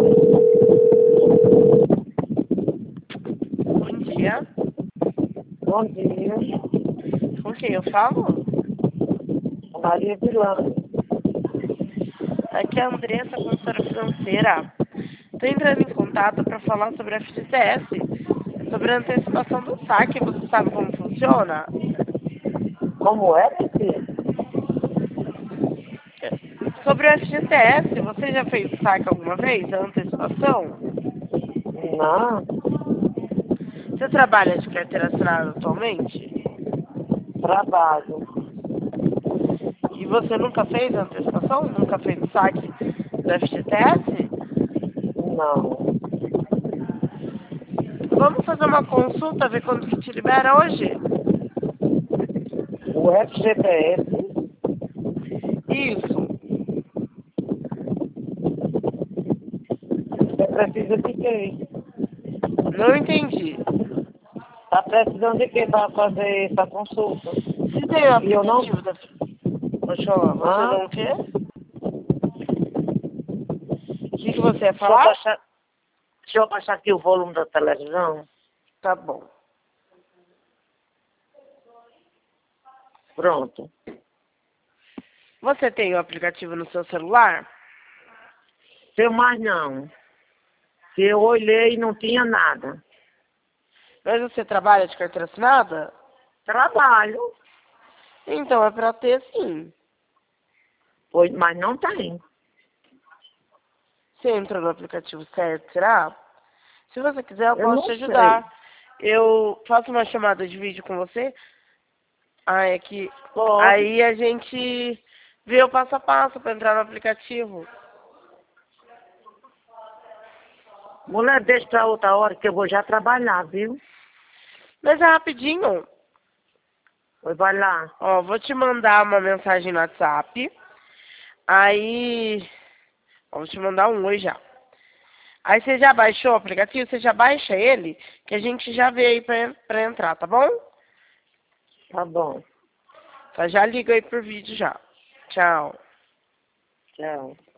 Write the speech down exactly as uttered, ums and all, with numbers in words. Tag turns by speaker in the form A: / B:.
A: Bom dia.
B: Bom dia,
A: Com quem eu falo?
B: Maria Vilana.
A: Aqui é a Andressa, consultora financeira. Estou entrando em contato para falar sobre a F G T S, sobre a antecipação do saque. Você sabe como funciona?
B: Como é, meu filho?
A: Sobre a F G T S, você já fez o saque alguma vez, a antecipação?
B: Não,
A: Você trabalha de carteira assinada atualmente?
B: trabalho.
A: E você nunca fez a antecipação? Nunca fez o saque da F G T S?
B: Não.
A: Vamos fazer uma consulta, ver quanto que te libera hoje?
B: O F G T S,
A: Isso.
B: você precisa de quê?
A: Não entendi.
B: Tá precisando de quê para fazer essa consulta?
A: Se tem o
B: E eu não...
A: aplicativo da... Deixa eu falar, você
B: Ah,
A: não quer? O que, que você ia
B: deixa eu,
A: falar?
B: baixar, deixa eu baixar aqui o volume da televisão.
A: Tá bom.
B: Pronto.
A: Você tem o aplicativo no seu celular?
B: Tem mais não. Que eu olhei e não tinha nada.
A: Mas você trabalha de carteira assinada?
B: Trabalho,
A: Então é pra ter sim.
B: pois, mas não tem.
A: Você entrou no aplicativo certo, será? Se você quiser, eu
B: Eu
A: posso
B: não
A: te
B: sei.
A: ajudar. Eu faço uma chamada de vídeo com você. Ah, é que
B: Pode.
A: aí a gente vê o passo a passo pra entrar no aplicativo.
B: Mulher, deixa pra outra hora que eu vou já trabalhar, viu?
A: Mas é rapidinho.
B: Pois vai lá.
A: Ó, vou te mandar uma mensagem no WhatsApp. Aí, ó, vou te mandar um oi já. Aí você já baixou o aplicativo, você já baixa ele, que a gente já vê aí pra, pra entrar, tá bom?
B: Tá bom.
A: Tá, já liga aí por vídeo já. Tchau.
B: Tchau.